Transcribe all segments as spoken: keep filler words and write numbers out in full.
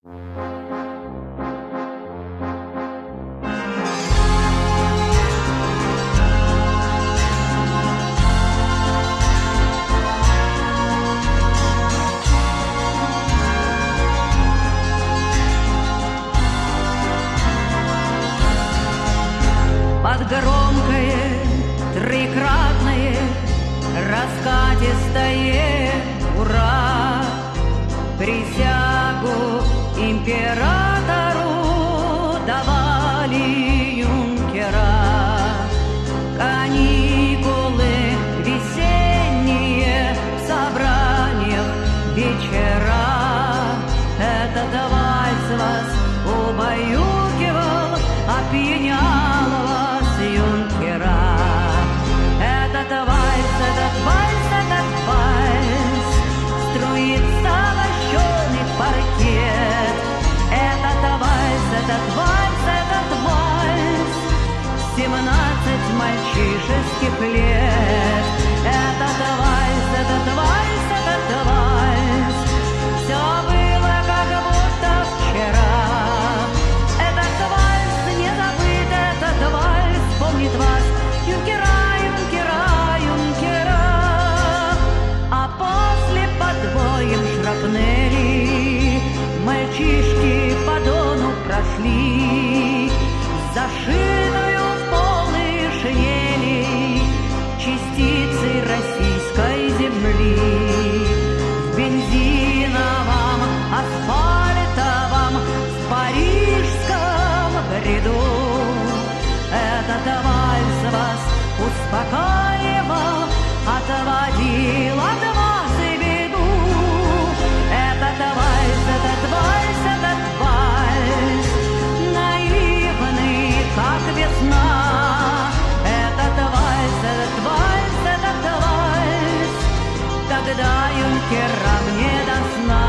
Под громкое, трикратное, раскатистое ура присягу императору давали юнкера. Каникулы весенние в собраниях вечера. Этот вальс вас убаюкивал, опьянял вас, юнкера. Этот вальс, этот вальс, этот вальс струится лощеный паркет. Этот вальс, этот вальс, этот вальс семнадцать мальчишеских лет. Этот вальс, этот вальс, этот вальс все было как будто вчера. Этот вальс не забыт, этот вальс помнит вас, юнкера, юнкера, юнкера. А после под боем шрапнели мальчишки по дону прошли, зашитую в полные шинели частицы российской земли. В бензиновом, асфальтовом, в парижском бреду этот вальс вас успокаивал, отводил от вас и беду. Этот вальс, этот вальс, этот вальс наивный, как весна. Этот вальс, этот вальс, этот вальс когда юнкерам не до сна.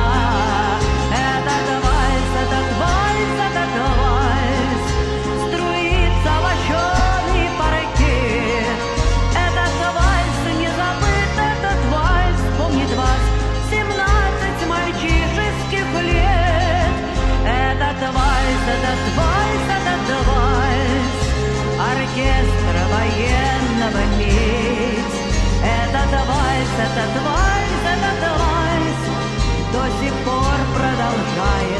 Этот вальс, этот вальс, этот вальс струится лощеный паркет. Этот вальс не забыт, этот вальс помнит вас, семнадцать мальчишеских лет. Этот вальс, этот вальс, этот вальс оркестра военного медь. Этот вальс, этот вальс, этот вальс до сих пор продолжает